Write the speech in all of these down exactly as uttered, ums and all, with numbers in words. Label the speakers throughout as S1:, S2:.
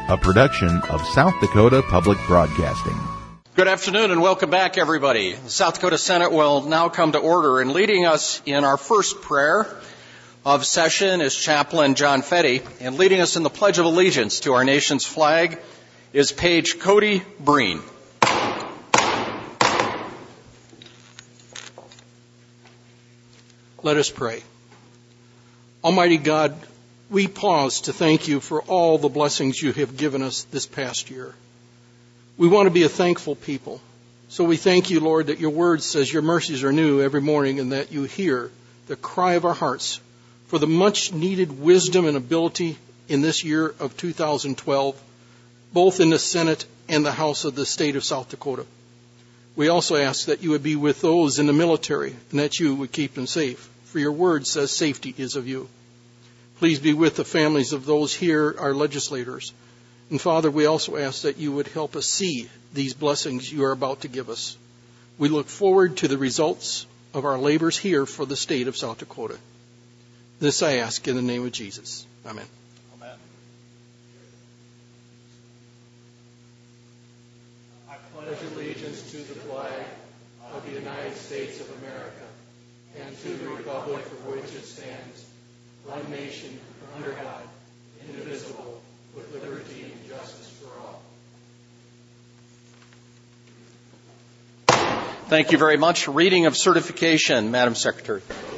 S1: a production of South Dakota Public Broadcasting.
S2: Good afternoon and welcome back, everybody. The South Dakota Senate will now come to order, and leading us in our first prayer of session is Chaplain John Fetty, and leading us in the Pledge of Allegiance to our nation's flag is Page Cody Breen.
S3: Let us pray. Almighty God, we pause to thank you for all the blessings you have given us this past year. We want to be a thankful people. So we thank you, Lord, that your word says your mercies are new every morning and that you hear the cry of our hearts for the much needed wisdom and ability in this year of two thousand twelve, both in the Senate and the House of the state of South Dakota. We also ask that you would be with those in the military and that you would keep them safe. For your word says safety is of you. Please be with the families of those here, our legislators. And Father, we also ask that you would help us see these blessings you are about to give us. We look forward to the results of our labors here for the state of South Dakota. This I ask in the name of Jesus. Amen.
S2: Amen.
S3: I pledge allegiance to the flag of the United States of America and to the republic for which it stands, one nation, under God, indivisible, with liberty and justice for all.
S2: Thank you very much. Reading of certification, Madam Secretary.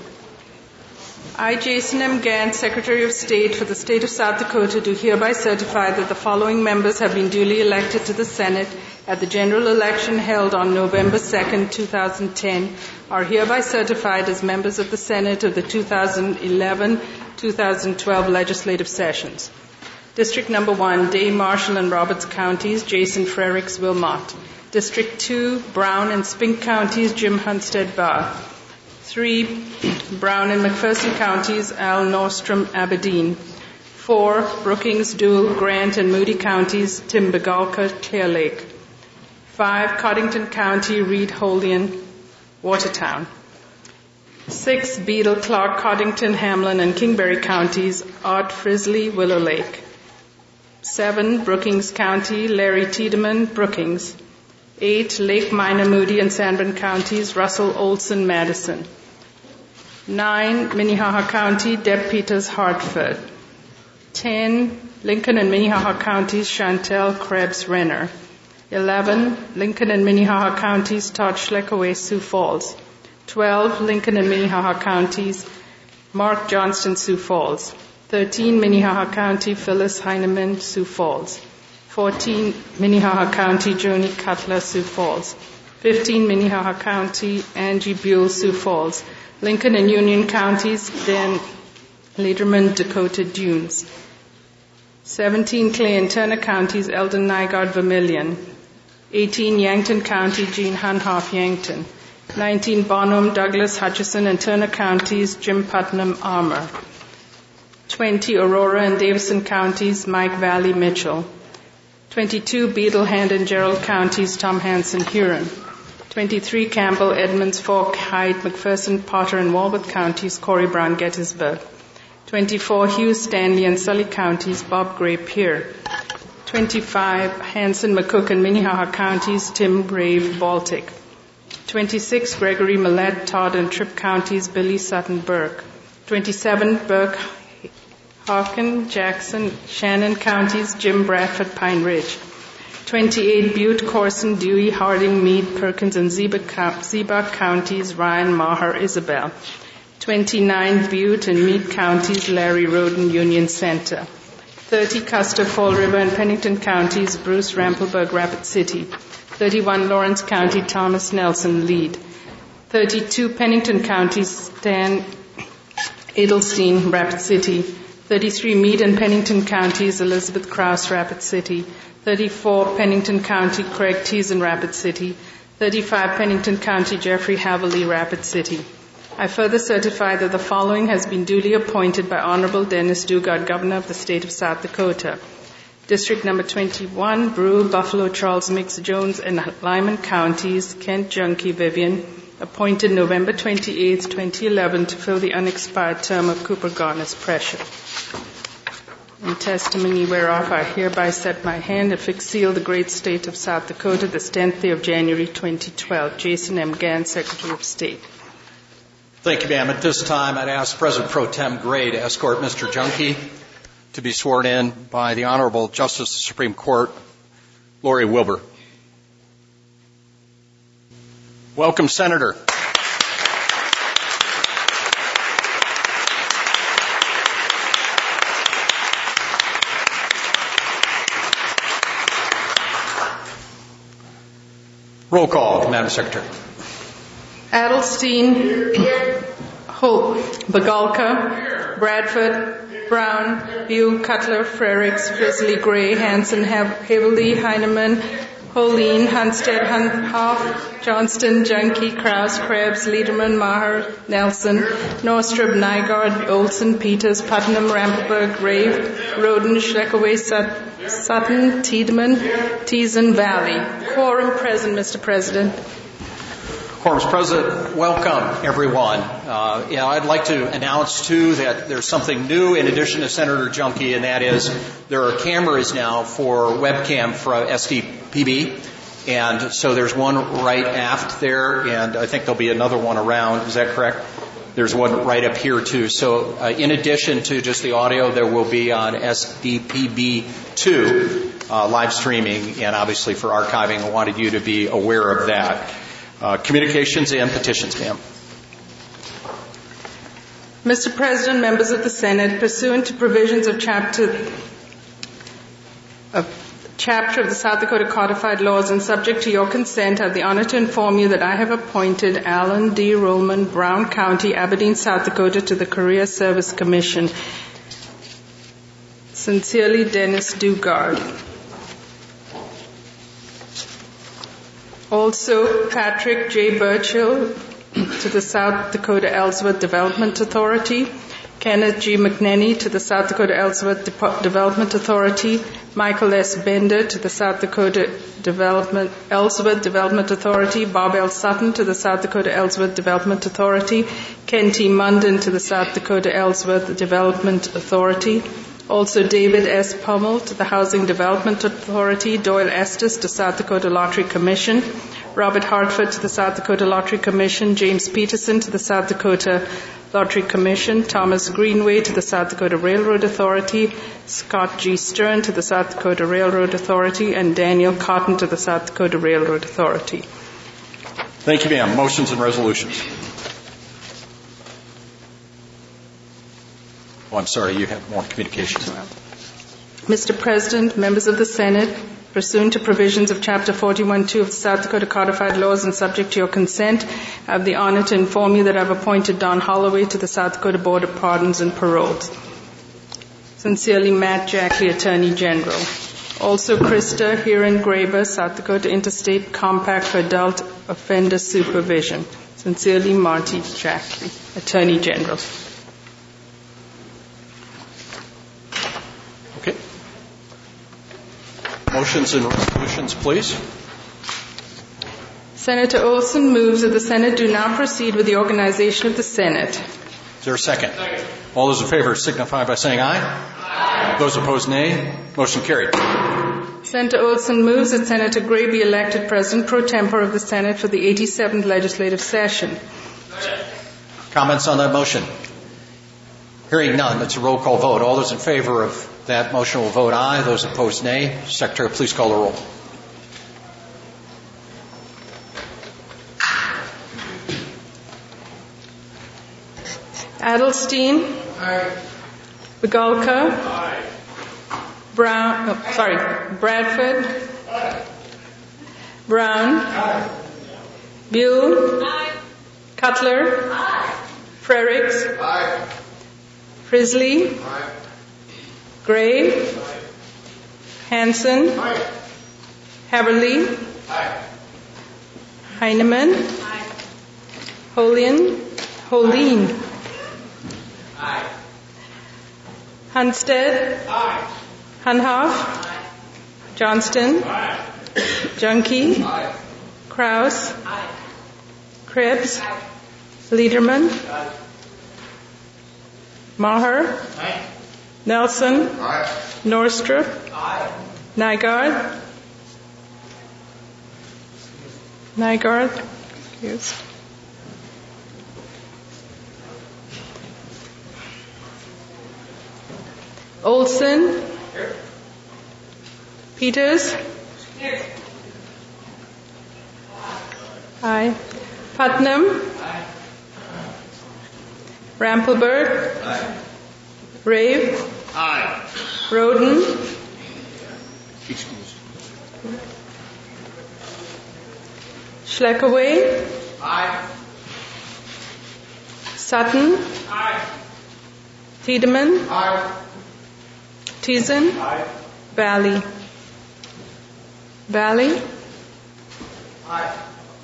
S4: I, Jason M. Gant, Secretary of State for the State of South Dakota, do hereby certify that the following members have been duly elected to the Senate at the general election held on November second, two thousand ten, are hereby certified as members of the Senate of the two thousand eleven to two thousand twelve legislative sessions. District number one, Day, Marshall, and Roberts counties, Jason Frericks Wilmot. District two, Brown and Spink counties, Jim Hunstead Barr. Three, Brown and McPherson counties, Al Nordstrom Aberdeen. Four, Brookings, Dual, Grant, and Moody counties, Tim Begalka, Clear Lake. Five, Coddington County, Reed, Holian, Watertown. Six, Beadle, Clark, Coddington, Hamlin, and Kingberry counties, Art Frisley, Willow Lake. Seven, Brookings County, Larry Tiedemann, Brookings. Eight, Lake Minor, Moody, and Sanborn counties, Russell Olson, Madison. Nine, Minnehaha County, Deb Peters, Hartford. Ten, Lincoln and Minnehaha counties, Chantel Krebs, Renner. Eleven, Lincoln and Minnehaha counties, Todd Schleckaway, Sioux Falls. Twelve, Lincoln and Minnehaha counties, Mark Johnston, Sioux Falls. Thirteen, Minnehaha County, Phyllis Heineman, Sioux Falls. Fourteen, Minnehaha County, Joni Cutler, Sioux Falls. Fifteen, Minnehaha County, Angie Buell, Sioux Falls. Lincoln and Union counties, Dan Lederman, Dakota Dunes. Seventeen, Clay and Turner counties, Eldon Nygaard, Vermilion. Eighteen, Yankton County, Gene Hunhoff, Yankton. Nineteen, Bonham, Douglas, Hutchison, and Turner counties, Jim Putnam, Armour. Twenty, Aurora and Davison counties, Mike Valley, Mitchell. Twenty-two, Beadle, Hand, and Gerald counties, Tom Hanson, Huron. Twenty-three, Campbell, Edmonds, Fork, Hyde, McPherson, Potter, and Walworth counties, Corey Brown, Gettysburg. Twenty-four, Hughes, Stanley, and Sully counties, Bob Gray, Pierre. Twenty-five, Hanson, McCook, and Minnehaha counties, Tim Rave, Baltic. Twenty-six, Gregory, Millette, Todd, and Tripp counties, Billy Sutton, Burke. Twenty-seven, Burke, Hawken, Jackson, Shannon counties, Jim Bradford, Pine Ridge. Twenty-eight, Butte, Corson, Dewey, Harding, Meade, Perkins, and Ziebach counties, Ryan, Maher, Isabel. Twenty-nine, Butte and Meade counties, Larry, Roden, Union Center. Thirty, Custer, Fall River, and Pennington counties, Bruce, Rampelberg, Rapid City. Thirty-one, Lawrence County, Thomas Nelson, Lead. Thirty-two, Pennington County, Stan Edelstein, Rapid City. Thirty-three, Meade and Pennington counties, Elizabeth Krause, Rapid City. Thirty-four, Pennington County, Craig Teason, Rapid City. Thirty-five, Pennington County, Jeffrey Haverly, Rapid City. I further certify that the following has been duly appointed by Honorable Dennis Dugard, Governor of the State of South Dakota. District number twenty-one, Brule, Buffalo, Charles Mix, Jones, and Lyman counties, Kent Junkie Vivian, appointed November twenty-eighth, twenty eleven, to fill the unexpired term of Cooper Garner's pressure. in testimony whereof I hereby set my hand and fix seal the great state of South Dakota this tenth day of January twenty twelve. Jason M. Gans, Secretary of State.
S2: Thank you, ma'am. At this time, I'd ask President Pro Tem Gray to escort Mister Junkie to be sworn in by the Honorable Justice of the Supreme Court, Lori Wilbur. Welcome, Senator. Roll call, Madam Secretary.
S4: Adelstein, Hope, Bagalka, Bradford, Brown, Bew, Cutler, Frericks, Frisley, Gray, Hanson, Heavily, Heineman, Holeen, Hunstead, Hunhoff, Johnston, Junkie, Krause, Krebs, Liederman, Maher, Nelson, Norstrup, Nygaard, Olson, Peters, Putnam, Rampelberg, Rave, Roden, Schleckaway, Sut- Sutton, Tiedemann, Teason, Valley. Quorum present, Mister President.
S2: Quorum's present. Welcome, everyone. Uh, yeah, I'd like to announce, too, that there's something new in addition to Senator Junkie, and that is there are cameras now for webcam for S D P B, and so there's one right aft there, and I think there'll be another one around. Is that correct? There's one right up here, too. So uh, in addition to just the audio, there will be on S D P B two uh, live streaming, and obviously for archiving, I wanted you to be aware of that. Uh, communications and petitions, ma'am.
S4: Mister President, members of the Senate, pursuant to provisions of Chapter of Chapter of the South Dakota Codified Laws and subject to your consent, I have the honor to inform you that I have appointed Alan D. Rollman, Brown County, Aberdeen, South Dakota, to the Career Service Commission. Sincerely, Dennis Dugard. Also, Patrick J. Burchill to the South Dakota Ellsworth Development Authority, Kenneth G. McNenney to the South Dakota Ellsworth De- Development Authority, Michael S. Bender to the South Dakota Development Ellsworth Development Authority, Bob L. Sutton to the South Dakota Ellsworth Development Authority, Ken T. Munden to the South Dakota Ellsworth Development Authority. Also, David S. Pummel to the Housing Development Authority, Doyle Estes to South Dakota Lottery Commission, Robert Hartford to the South Dakota Lottery Commission, James Peterson to the South Dakota Lottery Commission, Thomas Greenway to the South Dakota Railroad Authority, Scott G. Stern to the South Dakota Railroad Authority, and Daniel Cotton to the South Dakota Railroad Authority.
S2: Thank you, ma'am. Motions and resolutions. Oh, I'm sorry, you have more communications.
S4: Mister President, members of the Senate, pursuant to provisions of Chapter forty-one two of the South Dakota Codified Laws and subject to your consent, I have the honor to inform you that I have appointed Don Holloway to the South Dakota Board of Pardons and Paroles. Sincerely, Matt Jackley, Attorney General. Also, Krista Hiren Graber, South Dakota Interstate Compact for Adult Offender Supervision. Sincerely, Marty Jackley, Attorney General.
S2: Okay. Motions and resolutions, please.
S4: Senator Olson moves that the Senate do now proceed with the organization of the Senate.
S2: Is there a second? Second. All those in favor signify by saying aye. Aye. Those opposed, nay. Motion carried.
S4: Senator Olson moves that Senator Gray be elected President pro tempore of the Senate for the eighty-seventh legislative session.
S2: Comments on that motion? Hearing none, it's a roll call vote. All those in favor of that motion will vote aye. Those opposed, nay. Secretary, please call the roll.
S4: Adelstein.
S3: Aye.
S4: Bagalka.
S3: Aye.
S4: Brown. Oh, sorry. Bradford.
S3: Aye.
S4: Brown.
S3: Aye.
S4: Buell.
S3: Aye.
S4: Cutler.
S3: Aye.
S4: Frericks.
S3: Aye.
S4: Frisley.
S3: Aye.
S4: Gray.
S3: Aye.
S4: Hanson.
S3: Aye.
S4: Haverly.
S3: Aye.
S4: Heineman.
S3: Aye.
S4: Holeen. Holeen.
S3: Aye.
S4: Hunstead.
S3: Aye.
S4: Hunhoff.
S3: Aye.
S4: Johnston.
S3: Aye.
S4: Junkie.
S3: Aye.
S4: Krause.
S3: Aye.
S4: Krebs.
S3: Aye.
S4: Liederman.
S3: Aye.
S4: Maher.
S3: Aye.
S4: Nelson.
S5: Aye.
S4: Norstrup.
S5: Aye.
S4: Nygaard. Nygaard. Excuse. Olson.
S5: Here.
S4: Peters.
S5: Here.
S4: Aye. Putnam.
S5: Aye.
S4: Rampelberg.
S5: Aye.
S4: Rave.
S5: Aye.
S4: Roden.
S5: Excused.
S4: Schleckaway.
S5: Aye.
S4: Sutton.
S5: Aye.
S4: Tiedemann.
S5: Aye.
S4: Thiessen.
S5: Aye.
S4: Valley. Valley.
S5: Aye.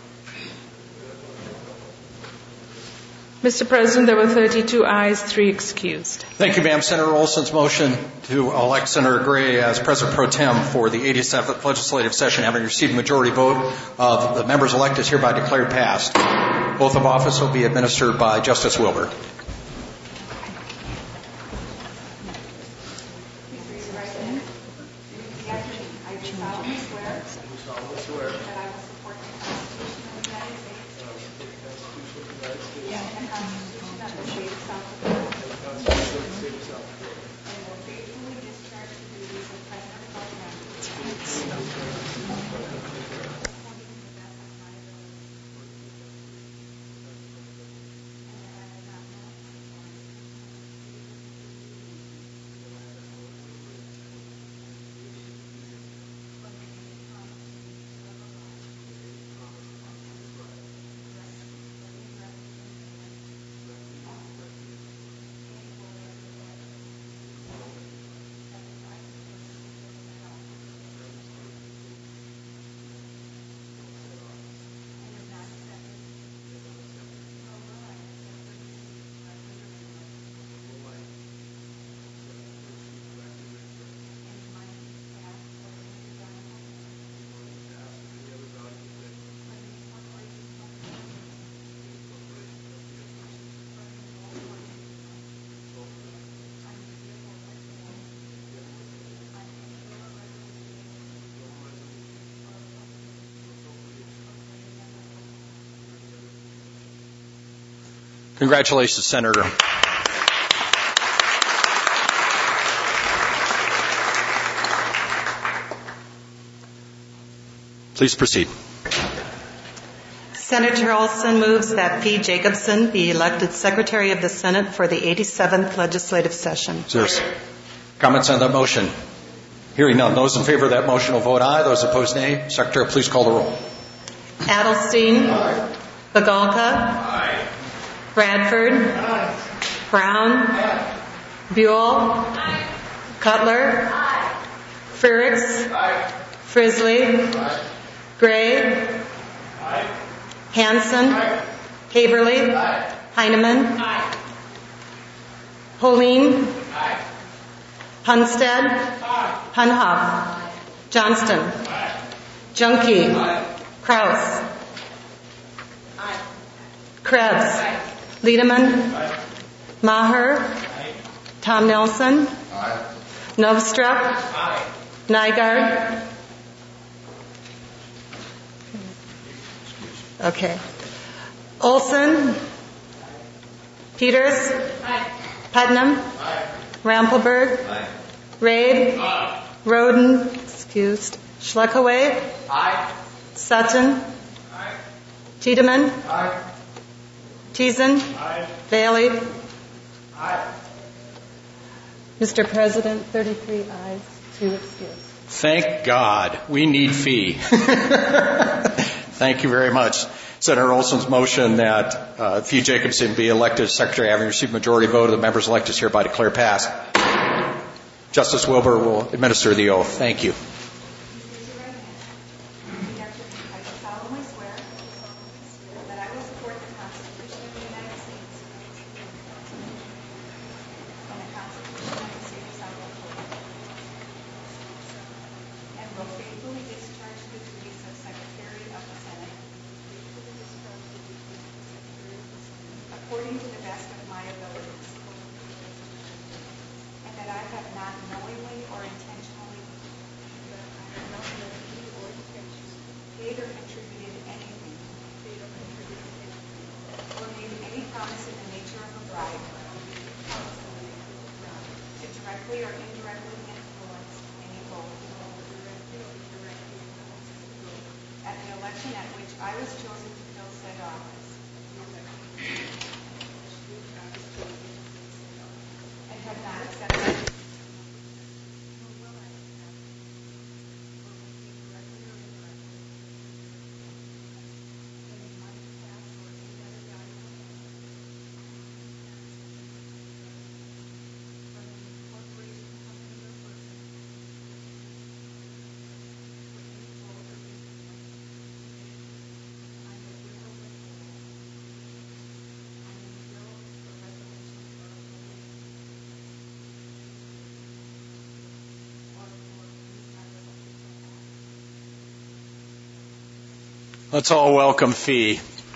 S4: Mister President, there were thirty-two ayes, three excused.
S2: Thank you, ma'am. Senator Olson's motion to elect Senator Gray as President Pro Tem for the eighty-seventh legislative session, having received a majority vote of the members elected, is hereby declared passed. Oath of office will be administered by Justice Wilbur. Congratulations, Senator. Please proceed.
S6: Senator Olson moves that P. Jacobson be elected Secretary of the Senate for the eighty-seventh legislative session.
S2: Is there comments on that motion? Hearing none. Those in favor of that motion will vote aye. Those opposed, nay. Secretary, please call the roll.
S6: Adelstein.
S5: Aye.
S6: Bagalka.
S5: Aye.
S6: Bradford.
S5: Aye.
S6: Brown.
S5: Aye.
S6: Buell.
S5: Aye.
S6: Cutler.
S5: Aye.
S6: Frericks.
S5: Aye.
S6: Frisley.
S5: Aye.
S6: Gray.
S5: Aye.
S6: Hanson.
S5: Aye.
S6: Haverly.
S5: Aye.
S6: Heineman.
S5: Aye.
S6: Holeen.
S5: Aye.
S6: Hunstead.
S5: Aye.
S6: Hunhoff. Johnston.
S5: Aye.
S6: Junkie.
S5: Aye.
S6: Kraus.
S5: Aye.
S6: Krebs.
S5: Aye.
S6: Liedemann.
S5: Aye.
S6: Maher.
S5: Aye.
S6: Tom Nelson.
S5: Aye.
S6: Novstrup.
S5: Aye.
S6: Nygaard. Okay. Olson. Peters.
S5: Aye.
S6: Putnam.
S5: Aye.
S6: Rampelberg.
S5: Aye.
S6: Rabe.
S5: Aye.
S6: Roden. Excused. Schleckaway.
S5: Aye.
S6: Sutton.
S5: Aye.
S6: Tiedemann.
S5: Aye.
S6: Thiessen.
S5: Aye.
S6: Bailey.
S5: Aye.
S6: Mister President, thirty-three ayes, two excused.
S2: Thank God. We need fee. Thank you very much. Senator Olson's motion that uh, P. Jacobson be elected Secretary, having received majority vote of the members elected, is hereby declared passed. Justice Wilbur will administer the oath. Thank you.
S7: According to the best of my abilities. And that I have election at which I was chosen to fill said office. And have not accepted.
S2: Let's all welcome Fee.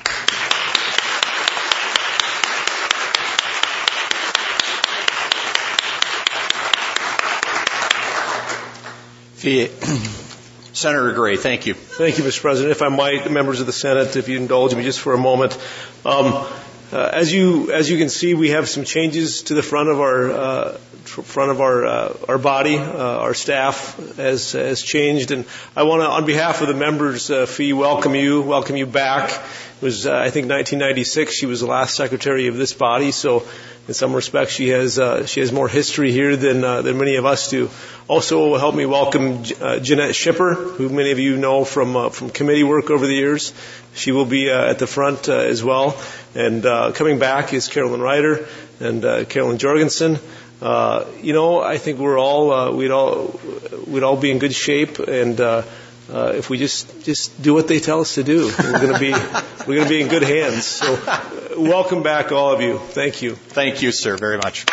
S2: Fee, Senator Gray, thank you.
S8: Thank you, Mister President. If I might, members of the Senate, if you indulge me just for a moment. Um, uh, as you as you can see, we have some changes to the front of our uh, front of our uh, our body. Uh, our staff has has changed, and I want to, on behalf of the members, uh, Fee, welcome you, welcome you back. It was, uh, I think, nineteen ninety-six. She was the last secretary of this body, so in some respects, she has uh, she has more history here than uh, than many of us do. Also, help me welcome uh, Jeanette Schipper, who many of you know from uh, from committee work over the years. She will be uh, at the front uh, as well. And uh, coming back is Carolyn Ryder and uh, Carolyn Jorgensen. Uh, you know, I think we're all uh, we'd all we'd all be in good shape, and uh, uh, if we just just do what they tell us to do, we're going to be we're going to be in good hands. So, uh, welcome back, all of you. Thank you.
S2: Thank you, sir, very much.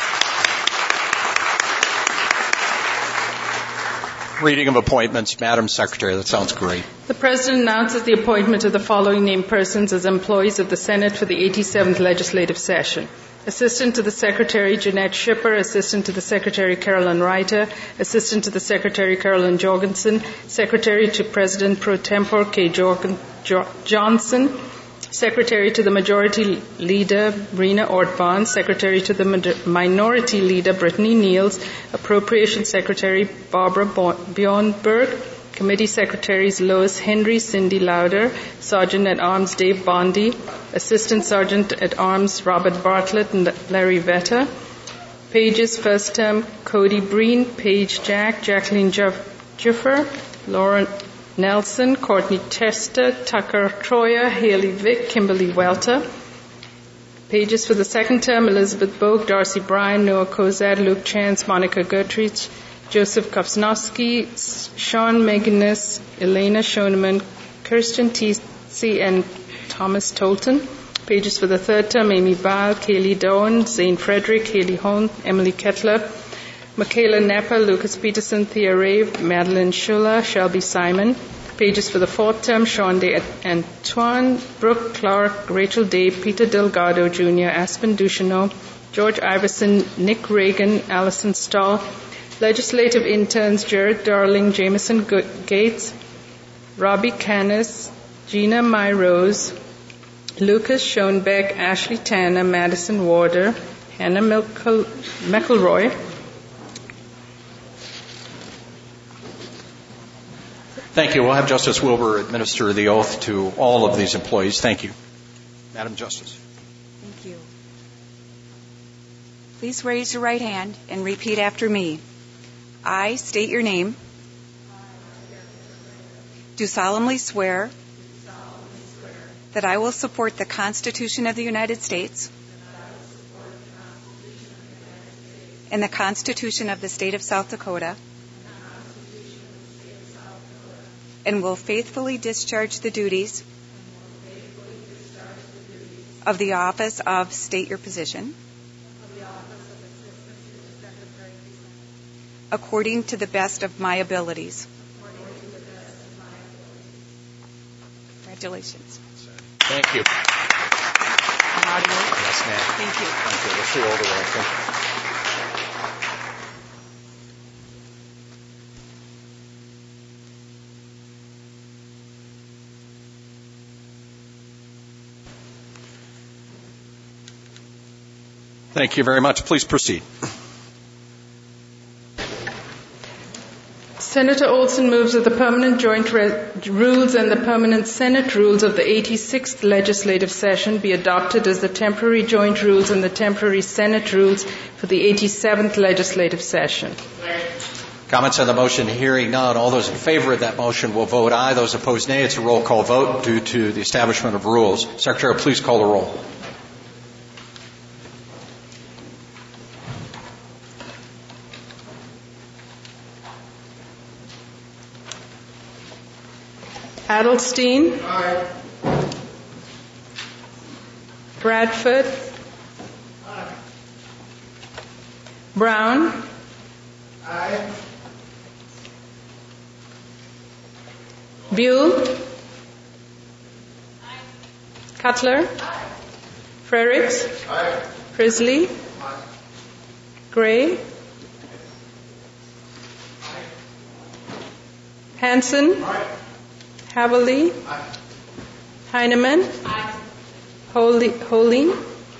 S2: Reading of appointments, Madam Secretary. That sounds great.
S4: The President announces the appointment of the following named persons as employees of the Senate for the eighty-seventh Legislative Session. Assistant to the Secretary, Jeanette Schipper. Assistant to the Secretary, Carolyn Reiter. Assistant to the Secretary, Carolyn Jorgensen. Secretary to President Pro Tempore, Kay Jorgen, jo- Johnson. Secretary to the Majority Leader, Rena Ortbahn. Secretary to the Minority Leader, Brittany Niels. Appropriations Secretary, Barbara Bjornberg. Committee Secretaries, Lois Henry, Cindy Lauder. Sergeant at Arms, Dave Bondi. Assistant Sergeant at Arms, Robert Bartlett and Larry Vetter. Pages, first term, Cody Breen, Paige Jack, Jacqueline Juffer, Lauren Nelson, Courtney Tester, Tucker Troyer, Haley Vick, Kimberly Welter. Pages for the second term, Elizabeth Bogue, Darcy Bryan, Noah Kozad, Luke Chance, Monica Gertrude, Joseph Kopsnowski, Sean Meganis, Elena Schoeneman, Kirsten T.C. and Thomas Tolton. Pages for the third term, Amy Baal, Kaylee Doan, Zane Frederick, Haley Hone, Emily Kettler, Michaela Nepper, Lucas Peterson, Thea Rave, Madeline Schuller, Shelby Simon. Pages for the fourth term, Sean Day Antoine, Brooke Clark, Rachel Day, Peter Delgado Junior, Aspen Ducheneau, George Iverson, Nick Reagan, Allison Stahl. Legislative interns, Jared Darling, Jameson Gates, Robbie Canis, Gina Myrose, Lucas Schoenbeck, Ashley Tanner, Madison Warder, Hannah Milkel- McElroy.
S2: Thank you. We'll have Justice Wilbur administer the oath to all of these employees. Thank you. Madam Justice.
S7: Thank you. Please raise your right hand and repeat after me. I state your name. Do solemnly swear that I will support the Constitution of the United States and the Constitution of the State of South Dakota, and will faithfully discharge the duties of the office of state your position according to the best of my abilities. Congratulations.
S2: Thank you.
S7: Audio.
S2: Yes, ma'am.
S7: Thank you.
S2: Thank you. We'll see you over there. Okay. Thank you very much. Please proceed.
S4: Senator Olson moves that the permanent joint re- rules and the permanent Senate rules of the eighty-sixth legislative session be adopted as the temporary joint rules and the temporary Senate rules for the eighty-seventh legislative session.
S2: Comments on the motion? Hearing none. All those in favor of that motion will vote aye. Those opposed, nay. It's a roll call vote due to the establishment of rules. Secretary, please call the roll.
S4: Adelstein.
S5: Aye.
S4: Bradford.
S5: Aye.
S4: Brown.
S5: Aye.
S4: Buell. Aye. Cutler.
S5: Aye.
S4: Frericks.
S5: Aye.
S4: Frisley.
S5: Aye.
S4: Gray. Hanson.
S5: Aye.
S4: Haverly.
S5: Aye.
S4: Heineman.
S5: Aye.
S4: Holy, Holing.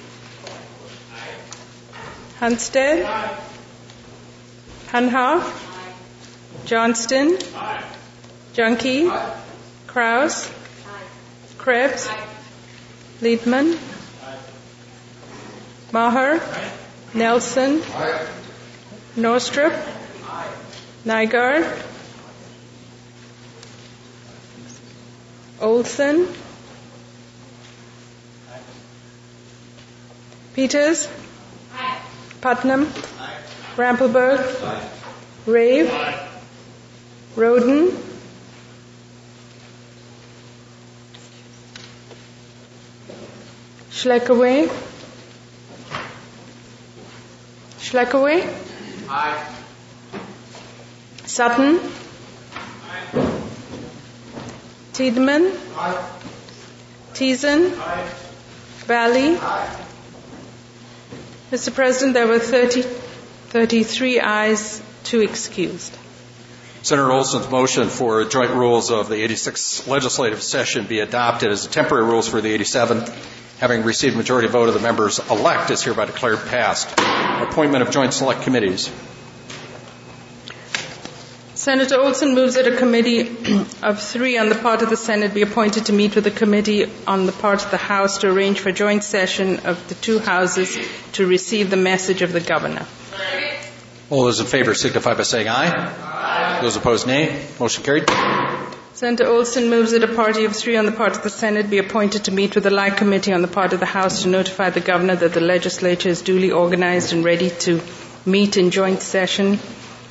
S4: Hunstead.
S5: Aye.
S4: Hunhoff.
S5: Aye.
S4: Johnston.
S5: Aye.
S4: Junkie.
S5: Aye.
S4: Kraus.
S5: Aye.
S4: Krebs.
S5: Aye.
S4: Liedman.
S5: Aye.
S4: Maher.
S5: Aye.
S4: Nelson.
S5: Aye.
S4: Norstrup.
S5: Aye.
S4: Nygaard. Olson. Peters.
S5: Aye.
S4: Putnam.
S5: Aye.
S4: Rampelberg.
S5: Aye.
S4: Rave.
S5: Aye.
S4: Roden. Schleckaway. Schleckaway.
S5: Aye.
S4: Sutton.
S5: Aye.
S4: Tiedemann.
S5: Aye.
S4: Thiessen.
S5: Aye.
S4: Valley.
S5: Aye.
S4: Mister President, there were thirty, thirty-three ayes, two excused.
S2: Senator Olson's motion for joint rules of the eighty-sixth legislative session be adopted as the temporary rules for the eighty-seventh, having received majority vote of the members elect, is hereby declared passed. Appointment of joint select committees.
S4: Senator Olson moves that a committee of three on the part of the Senate be appointed to meet with a committee on the part of the House to arrange for joint session of the two houses to receive the message of the governor.
S2: All those in favor signify by saying aye. Aye. Those opposed, nay. Motion carried.
S4: Senator Olson moves that a party of three on the part of the Senate be appointed to meet with the like committee on the part of the House to notify the governor that the legislature is duly organized and ready to meet in joint session.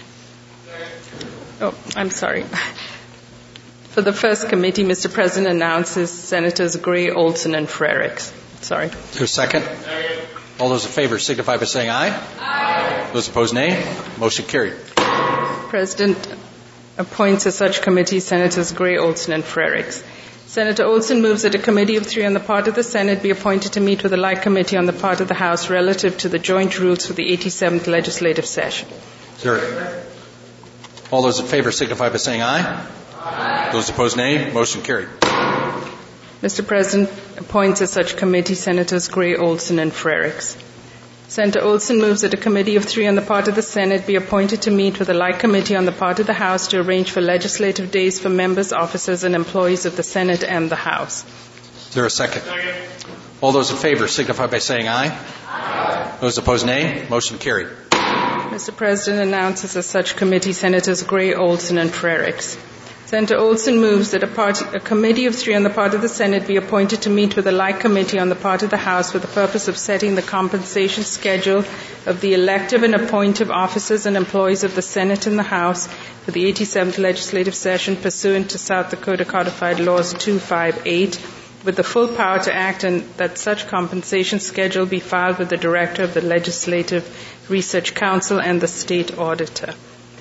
S4: Oh, I'm sorry. For the first committee, Mister President announces Senators Gray, Olson, and Frericks. Sorry.
S2: Is there a second? Second. All those in favor signify by saying aye. Aye. Those opposed, nay. Motion carried.
S4: President appoints as such committee Senators Gray, Olson, and Frericks. Senator Olson moves that a committee of three on the part of the Senate be appointed to meet with a like committee on the part of the House relative to the joint rules for the eighty-seventh legislative session.
S2: Sir. All those in favor signify by saying aye. Aye. Those opposed, nay. Motion carried.
S4: Mister President appoints as such committee Senators Gray, Olson, and Frericks. Senator Olson moves that a committee of three on the part of the Senate be appointed to meet with a like committee on the part of the House to arrange for legislative days for members, officers, and employees of the Senate and the House.
S2: Is there a second? Second. All those in favor signify by saying aye. Aye. Those opposed, nay. Motion carried.
S4: Mister President announces as such committee Senators Gray, Olson, and Frericks. Senator Olson moves that a, party, a committee of three on the part of the Senate be appointed to meet with a like committee on the part of the House for the purpose of setting the compensation schedule of the elective and appointive officers and employees of the Senate and the House for the eighty-seventh legislative session pursuant to South Dakota Codified Laws two fifty-eight, with the full power to act, and that such compensation schedule be filed with the Director of the Legislative Research Council and the State Auditor.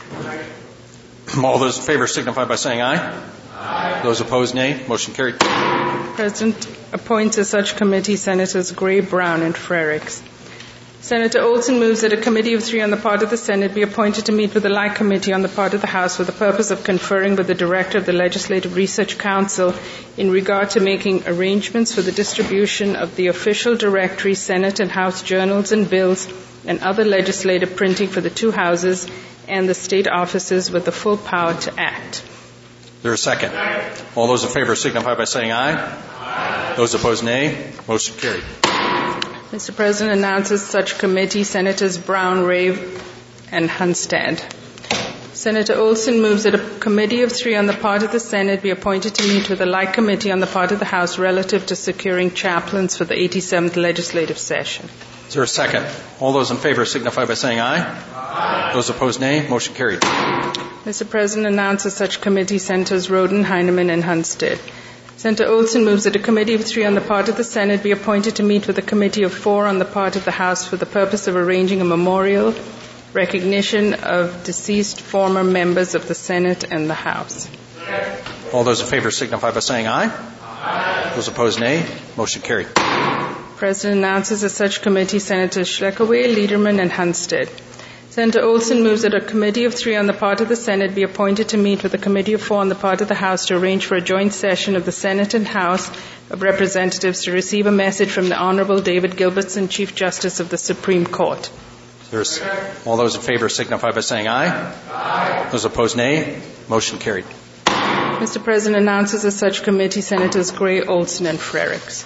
S2: All those in favor signify by saying aye. Aye. Those opposed, nay. Motion carried.
S4: President appoints as such committee Senators Gray, Brown, and Frericks. Senator Olson moves that a committee of three on the part of the Senate be appointed to meet with the like committee on the part of the House for the purpose of conferring with the Director of the Legislative Research Council in regard to making arrangements for the distribution of the official directory, Senate and House journals and bills, and other legislative printing for the two houses and the state offices with the full power to act.
S2: Is there a second? All those in favor signify by saying aye. Aye. Those opposed, nay. Motion carried.
S4: Mister President announces such committee Senators Brown, Ray, and Hunstead. Senator Olson moves that a committee of three on the part of the Senate be appointed to meet with a like committee on the part of the House relative to securing chaplains for the eighty-seventh legislative session.
S2: Is there a second? All those in favor signify by saying aye. Aye. Those opposed, nay. Motion carried.
S4: Mister President announces such committee Senators Roden, Heineman, and Hunstead. Senator Olson moves that a committee of three on the part of the Senate be appointed to meet with a committee of four on the part of the House for the purpose of arranging a memorial recognition of deceased former members of the Senate and the House.
S2: All those in favor signify by saying aye. Aye. Those opposed, nay. Motion carried.
S4: The President announces that such committee Senators Schleckaway, Liederman, and Hunstead. Senator Olson moves that a committee of three on the part of the Senate be appointed to meet with a committee of four on the part of the House to arrange for a joint session of the Senate and House of Representatives to receive a message from the Honorable David Gilbertson, Chief Justice of the Supreme Court.
S2: There's, all those in favor signify by saying aye. Aye. Those opposed, nay. Motion carried.
S4: Mister President announces that such committee Senators Gray, Olson, and Frericks.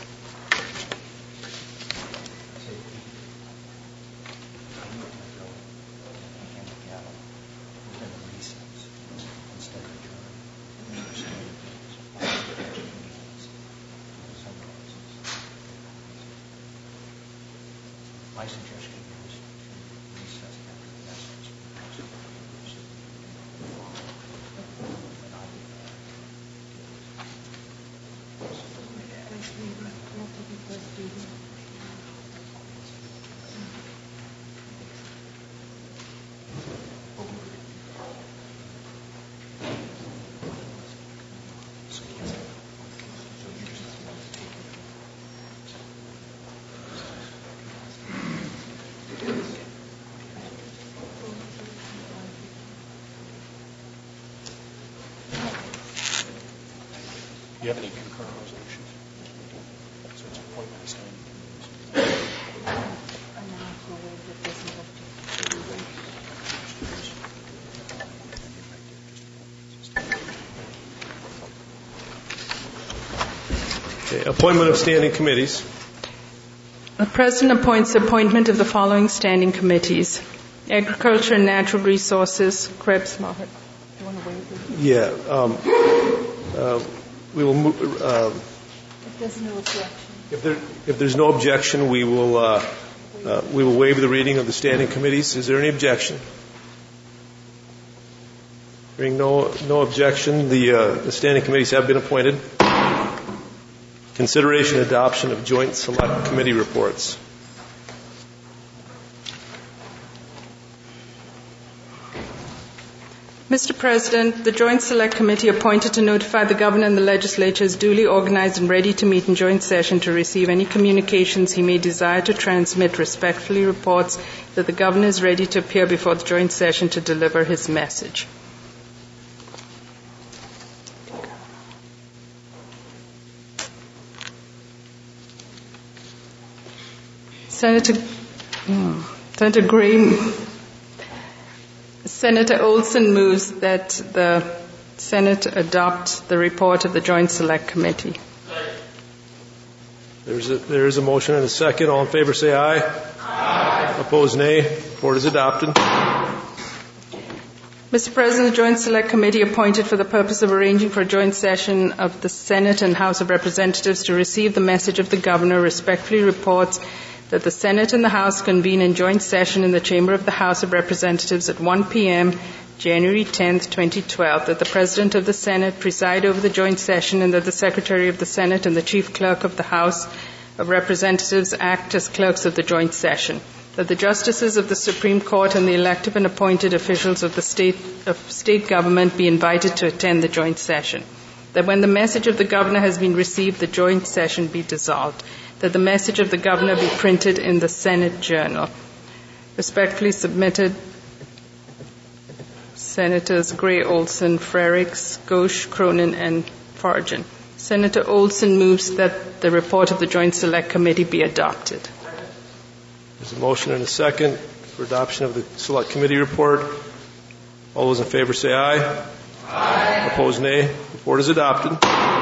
S3: Do you have any concurrent resolutions? So it's appointment of standing
S8: Okay, appointment of standing committees.
S4: The President appoints the appointment of the following standing committees: Agriculture and Natural Resources, Krebs, Moffett. Do you want to wait?
S8: Yeah. Um, uh, we will move. Uh,
S4: if there's no objection.
S8: If, there, if there's no objection, we will uh, uh, we will waive the reading of the standing committees. Is there any objection? Hearing no no objection, the uh, the standing committees have been appointed. Consideration and adoption of joint select committee reports.
S4: Mister President, the Joint Select Committee appointed to notify the Governor and the Legislature is duly organized and ready to meet in joint session to receive any communications he may desire to transmit. Respectfully reports that the Governor is ready to appear before the joint session to deliver his message. Senator, hmm, Senator Gray, Senator Olson moves that the Senate adopt the report of the Joint Select Committee.
S8: There's a, there is a motion and a second. All in favor say aye. Aye. Opposed, nay. Report is adopted.
S4: Mister President, the Joint Select Committee appointed for the purpose of arranging for a joint session of the Senate and House of Representatives to receive the message of the Governor respectfully reports that the Senate and the House convene in joint session in the Chamber of the House of Representatives at one p.m. January tenth, twenty twelve, that the President of the Senate preside over the joint session and that the Secretary of the Senate and the Chief Clerk of the House of Representatives act as clerks of the joint session, that the Justices of the Supreme Court and the elective and appointed officials of the state, of state government be invited to attend the joint session, that when the message of the Governor has been received, the joint session be dissolved, that the message of the Governor be printed in the Senate Journal, Respectfully submitted, Senators Gray, Olson, Frerichs, Ghosh, Cronin, and Fargen. Senator Olson moves that the report of the Joint Select Committee be adopted.
S8: There's a motion and a second for adoption of the Select Committee report. All those in favor say aye. Aye. Opposed, nay. Report is adopted.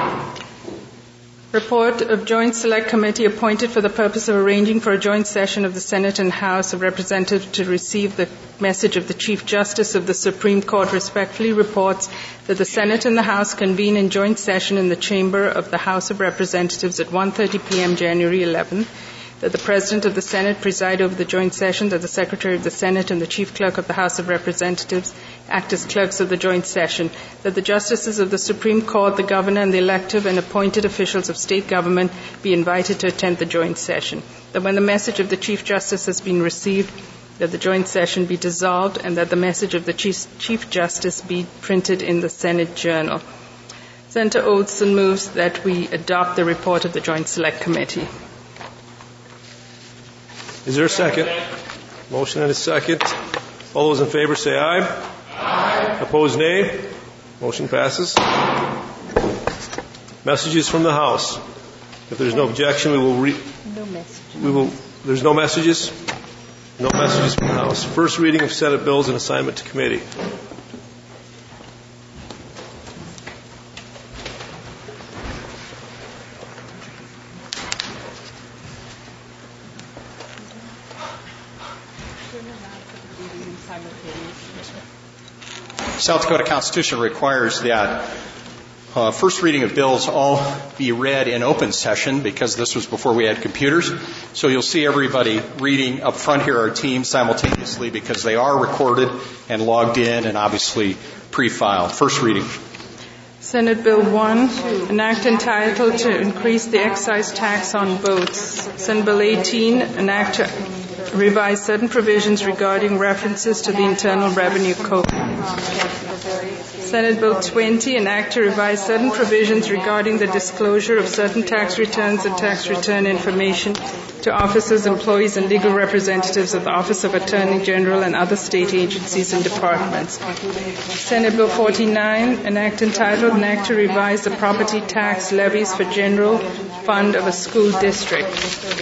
S4: Report of Joint Select Committee appointed for the purpose of arranging for a joint session of the Senate and House of Representatives to receive the message of the Chief Justice of the Supreme Court respectfully reports that the Senate and the House convene in joint session in the chamber of the House of Representatives at one thirty p.m. January eleventh, that the President of the Senate preside over the joint session, that the Secretary of the Senate and the Chief Clerk of the House of Representatives act as clerks of the joint session, that the Justices of the Supreme Court, the Governor, and the elective and appointed officials of state government be invited to attend the joint session, that when the message of the Chief Justice has been received, that the joint session be dissolved, and that the message of the Chief, Chief Justice be printed in the Senate Journal. Senator Olson moves that we adopt the report of the Joint Select Committee.
S8: Is there a second? Motion and a second. All those in favor say aye. Aye. Opposed, nay. Motion passes. Messages from the House. If there's no objection, we will read. No messages. We will. There's no messages. No messages from the House. First reading of Senate bills and assignment to committee.
S2: South Dakota Constitution requires that uh, first reading of bills all be read in open session because this was before we had computers. So you'll see everybody reading up front here, our team, simultaneously because they are recorded and logged in and obviously pre-filed. First reading.
S4: Senate Bill one, an act entitled to increase the excise tax on boats. Senate Bill eighteen, an act to revise certain provisions regarding references to the Internal Revenue Code. Senate Bill twenty, an act to revise certain provisions regarding the disclosure of certain tax returns and tax return information to officers, employees, and legal representatives of the Office of Attorney General and other state agencies and departments. Senate Bill forty-nine, an act entitled an act to revise the property tax levies for general fund of a school district.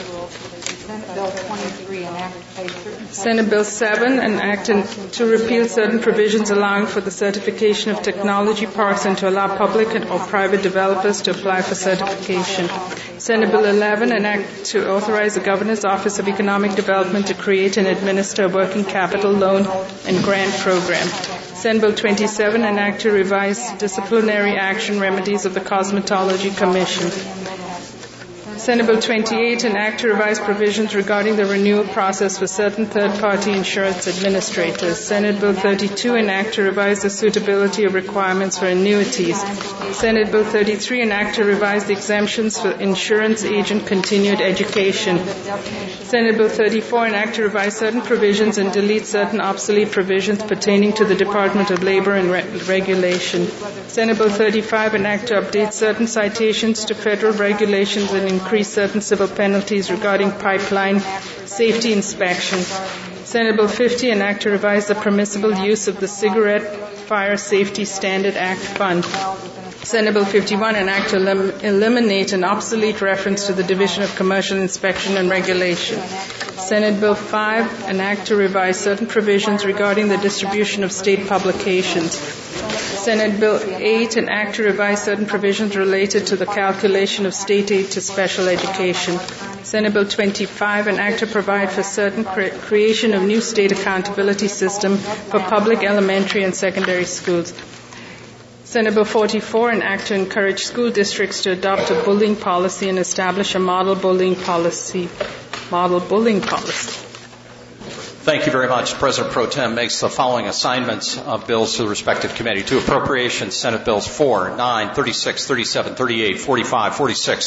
S4: Senate Bill seven, an act in, to repeal certain provisions allowing for the certification of technology parks and to allow public or private developers to apply for certification. Senate Bill eleven, an act to authorize the Governor's Office of Economic Development to create and administer a working capital loan and grant program. Senate Bill twenty-seven, an act to revise disciplinary action remedies of the Cosmetology Commission. Senate Bill twenty-eight, an act to revise provisions regarding the renewal process for certain third-party insurance administrators. Senate Bill thirty-two, an act to revise the suitability of requirements for annuities. Senate Bill thirty-three, an act to revise the exemptions for insurance agent continued education. Senate Bill thirty-four, an act to revise certain provisions and delete certain obsolete provisions pertaining to the Department of Labor and Re- Regulation. Senate Bill thirty-five, an act to update certain citations to federal regulations and increase certain civil penalties regarding pipeline safety inspection. Senate Bill fifty, an act to revise the permissible use of the Cigarette Fire Safety Standard Act Fund. Senate Bill fifty-one, an act to elim- eliminate an obsolete reference to the Division of Commercial Inspection and Regulation. Senate Bill five, an act to revise certain provisions regarding the distribution of state publications. Senate Bill eight, an act to revise certain provisions related to the calculation of state aid to special education. Senate Bill twenty-five, an act to provide for certain cre- creation of new state accountability system for public elementary and secondary schools. Senate Bill forty-four, an act to encourage school districts to adopt a bullying policy and establish a model bullying policy. Model bullying policy.
S2: Thank you very much. President Pro Tem makes the following assignments of bills to the respective committee. To appropriations, Senate Bills four, nine, thirty-six, thirty-seven, thirty-eight, forty-five, forty-six,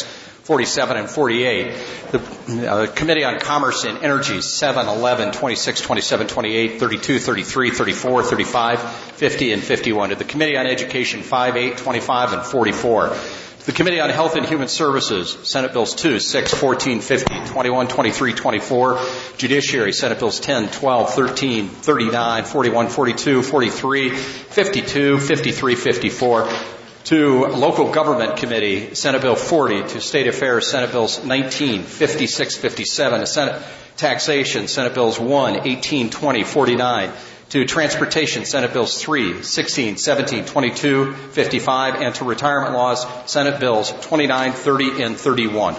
S2: forty-seven, and forty-eight. The uh, Committee on Commerce and Energy, seven, eleven, twenty-six, twenty-seven, twenty-eight, thirty-two, thirty-three, thirty-four, thirty-five, fifty, and fifty-one. To the Committee on Education, five, eight, twenty-five, and forty-four. To the Committee on Health and Human Services, Senate Bills two, six, fourteen, fifteen, twenty-one, twenty-three, twenty-four. Judiciary, Senate Bills ten, twelve, thirteen, thirty-nine, forty-one, forty-two, forty-three, fifty-two, fifty-three, fifty-four. To Local Government Committee, Senate Bill forty. To State Affairs, Senate Bills nineteen, fifty-six, fifty-seven. To Senate Taxation, Senate Bills one, eighteen, twenty, forty-nine. To Transportation, Senate Bills three, sixteen, seventeen, twenty-two, fifty-five. And to Retirement Laws, Senate Bills twenty-nine, thirty, and thirty-one.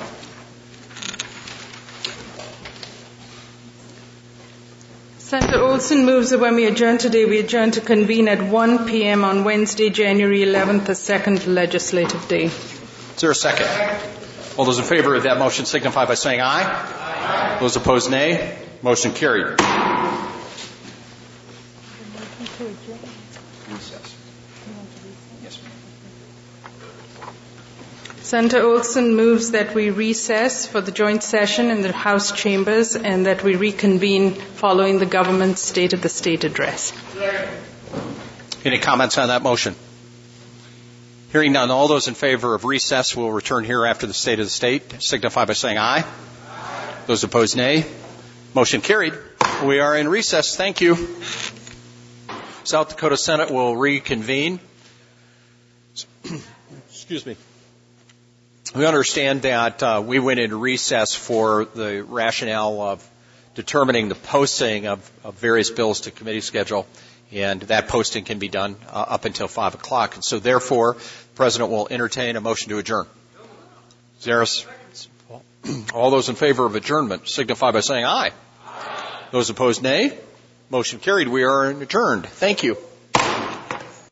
S4: Senator Olson moves that when we adjourn today, we adjourn to convene at one p.m. on Wednesday, January eleventh, the second legislative day.
S2: Is there a second? All those in favor of that motion signify by saying aye. Aye. Those opposed, nay. Motion carried.
S4: Senator Olson moves that we recess for the joint session in the House chambers and that we reconvene following the government's State of the State address.
S2: Any comments on that motion? Hearing none, all those in favor of recess will return here after the State of the State. Signify by saying aye. Aye. Those opposed, nay. Motion carried. We are in recess. Thank you. South Dakota Senate will reconvene. Excuse me. We understand that uh, we went into recess for the rationale of determining the posting of, of various bills to committee schedule, and that posting can be done uh, up until five o'clock. And so, therefore, the President will entertain a motion to adjourn. Zaris, all those in favor of adjournment signify by saying aye. Aye. Those opposed, nay. Motion carried. We are adjourned. Thank you.